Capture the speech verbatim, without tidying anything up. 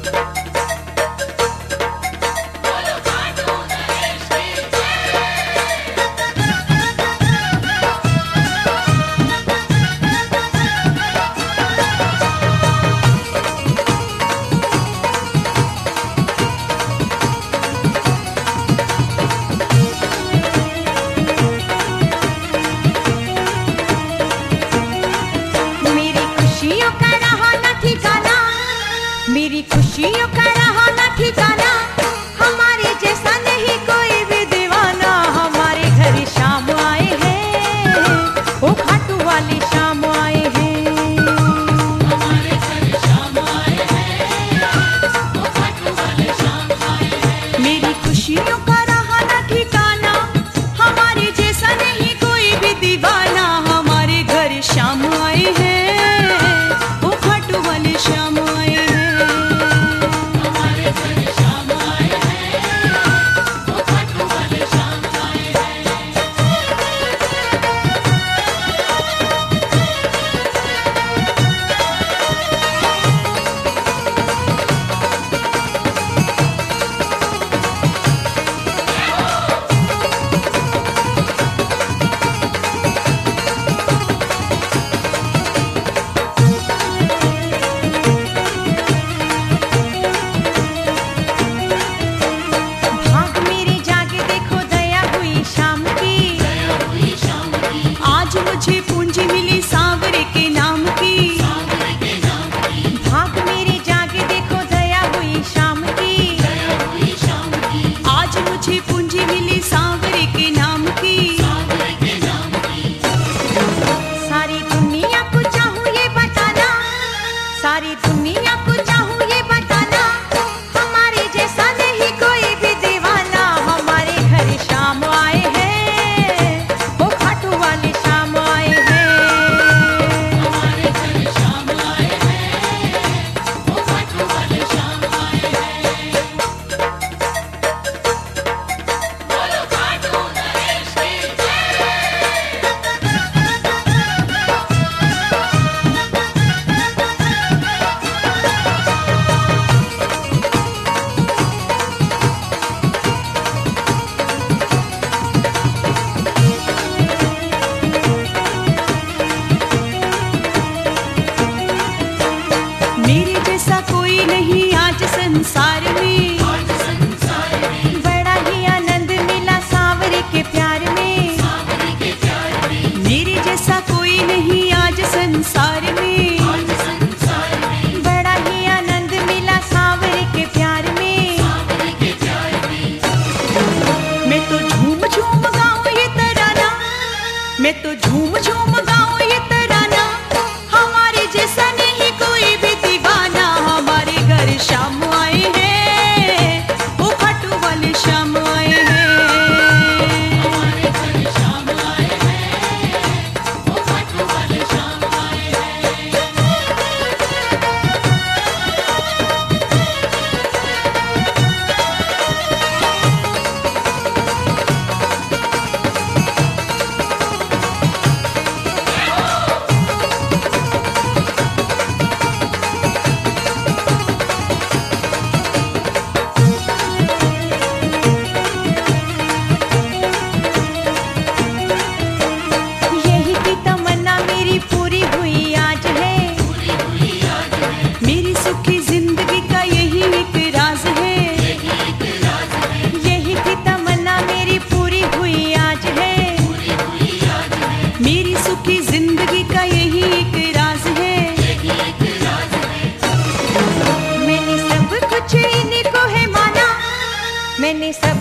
मेरी खुशियों का रहा ना ठिकाना, हमारे जैसा नहीं कोई भी दीवाना। हमारे घर शाम आए हैं, ओ खाटू वाली शाम आए हैं। हमारे घर शाम आए हैं, ओ खाटू वाले शाम आए हैं। मेरी खुशियों का रहा ना ठिकाना, हमारे जैसा नहीं कोई भी दीवाना। हमारे घर शाम आए हैं, ओ खाटू वाले शाम आए हैं। मुझे पूंजी मिली सांवरे के नाम की, भाग मेरे जागे देखो दया हुई शाम की। आज मुझे पूंजी मिली सांवरे के नाम की। सारी दुनिया को चाहूँ ये बताना, सारी दुनिया को चाहूँ ये बताना, हमारे जैसा नहीं कोई भी दीवाना। हमारे घर शाम आए हैं, वो खाटू वाले शाम आए हैं। मेरे जैसा कोई नहीं आज संसार में, बड़ा ही आनंद मिला सांवरे के प्यार में। मेरे जैसा कोई नहीं आज संसार में, बड़ा ही आनंद मिला सांवरे के प्यार में। मैं तो झूम झूम गाऊं ये तराना, मैं तो झूम झूम गाऊं ये तराना, हमारे जैसा नहीं कोई भी दीवाना। हमारे घर शाम आए हैं, वो खाटू वाले शाम आए हैं। हमारे घर शाम आए हैं, वो खाटू वाले शाम आए हैं। यही की तमन्ना मेरी पूरी हुई आज है, मेरी सुखी जिंदगी का यही एक राज है। यही की तमन्ना मेरी पूरी हुई आज है, मेरी सुखी जिंदगी का यही एक राज है। मैंने सब कुछ इन्हीं को है माना, मैंने सब